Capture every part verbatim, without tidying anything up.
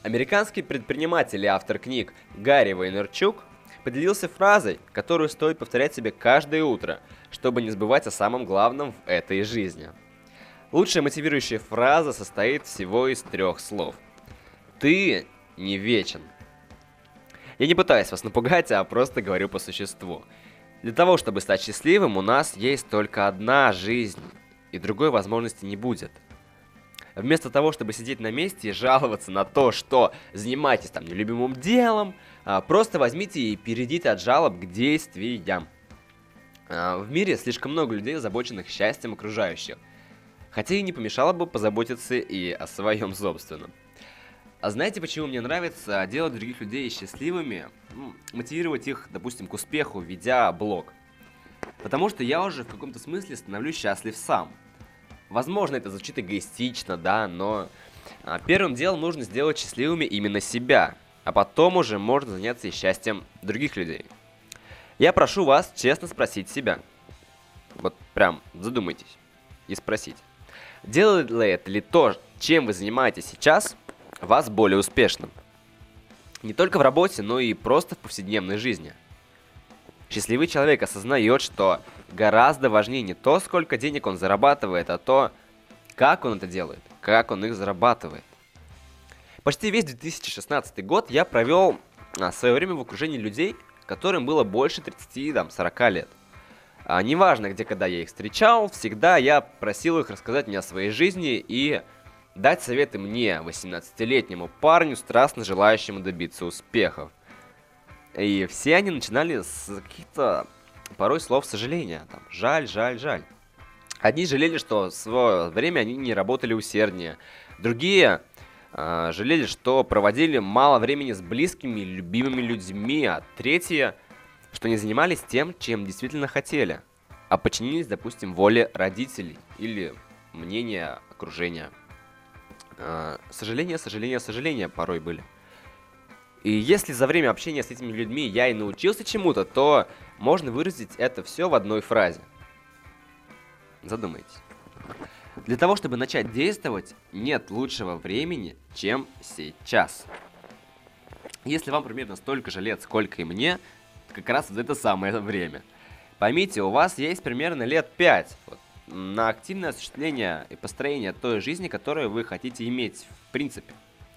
Американский предприниматель и автор книг Гарри Вайнерчук поделился фразой, которую стоит повторять себе каждое утро, чтобы не забывать о самом главном в этой жизни. Лучшая мотивирующая фраза состоит всего из трех слов. Ты не вечен. Я не пытаюсь вас напугать, а просто говорю по существу. Для того, чтобы стать счастливым, у нас есть только одна жизнь, и другой возможности не будет. Вместо того, чтобы сидеть на месте и жаловаться на то, что занимаетесь там нелюбимым делом, а, просто возьмите и перейдите от жалоб к действиям. А, В мире слишком много людей, озабоченных счастьем окружающих. Хотя и не помешало бы позаботиться и о своем собственном. А знаете, почему мне нравится делать других людей счастливыми, ну, мотивировать их, допустим, к успеху, ведя блог? Потому что я уже в каком-то смысле становлюсь счастлив сам. Возможно, это звучит эгоистично, да, но а, первым делом нужно сделать счастливыми именно себя, а потом уже можно заняться и счастьем других людей. Я прошу вас честно спросить себя, вот прям задумайтесь и спросите, делает ли то, чем вы занимаетесь сейчас, вас более успешным? Не только в работе, но и просто в повседневной жизни. Счастливый человек осознает, что гораздо важнее не то, сколько денег он зарабатывает, а то, как он это делает, как он их зарабатывает. Почти весь две тысячи шестнадцатый год я провел а, свое время в окружении людей, которым было больше тридцати-сорока лет. А, неважно, где, когда я их встречал, всегда я просил их рассказать мне о своей жизни и дать советы мне, восемнадцатилетнему парню, страстно желающему добиться успехов. И все они начинали с каких-то порой слов сожаления. Там, жаль, жаль, жаль. Одни жалели, что в свое время они не работали усерднее. Другие э, жалели, что проводили мало времени с близкими и любимыми людьми. А третьи, что не занимались тем, чем действительно хотели, а подчинились, допустим, воле родителей или мнению окружения. Э, сожаления, сожаления, сожаления порой были. И если за время общения с этими людьми я и научился чему-то, то можно выразить это все в одной фразе. Задумайтесь. Для того, чтобы начать действовать, нет лучшего времени, чем сейчас. Если вам примерно столько же лет, сколько и мне, то как раз вот это самое время. Поймите, у вас есть примерно лет пять вот, на активное осуществление и построение той жизни, которую вы хотите иметь в принципе.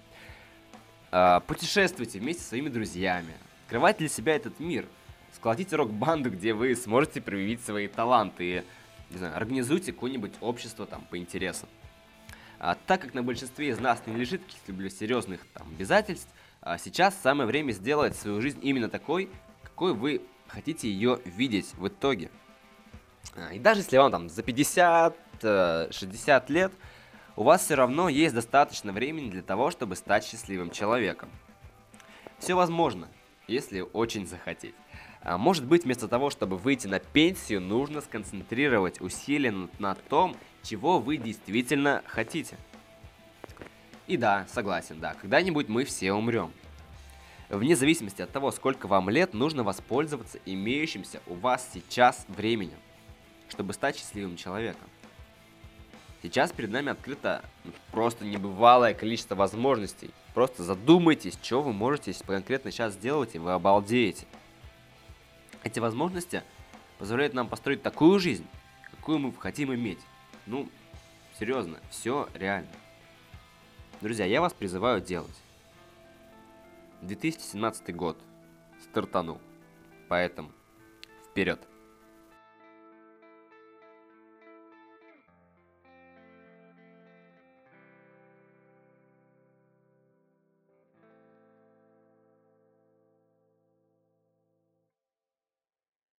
Путешествуйте вместе со своими друзьями, открывайте для себя этот мир, сколотите рок-банду, где вы сможете проявить свои таланты и, не знаю, организуйте какое-нибудь общество там по интересам. А так как на большинстве из нас не лежит каких-либо серьезных там обязательств, а сейчас самое время сделать свою жизнь именно такой, какой вы хотите ее видеть в итоге. И даже если вам там за пятьдесят-шестьдесят лет, у вас все равно есть достаточно времени для того, чтобы стать счастливым человеком. Все возможно, если очень захотеть. А может быть, вместо того, чтобы выйти на пенсию, нужно сконцентрировать усилия на, на том, чего вы действительно хотите. И да, согласен, да, когда-нибудь мы все умрем. Вне зависимости от того, сколько вам лет, нужно воспользоваться имеющимся у вас сейчас временем, чтобы стать счастливым человеком. Сейчас перед нами открыто просто небывалое количество возможностей. Просто задумайтесь, что вы можете конкретно сейчас сделать, и вы обалдеете. Эти возможности позволяют нам построить такую жизнь, какую мы хотим иметь. Ну, серьезно, все реально. Друзья, я вас призываю делать. две тысячи семнадцатый год стартанул, поэтому вперед!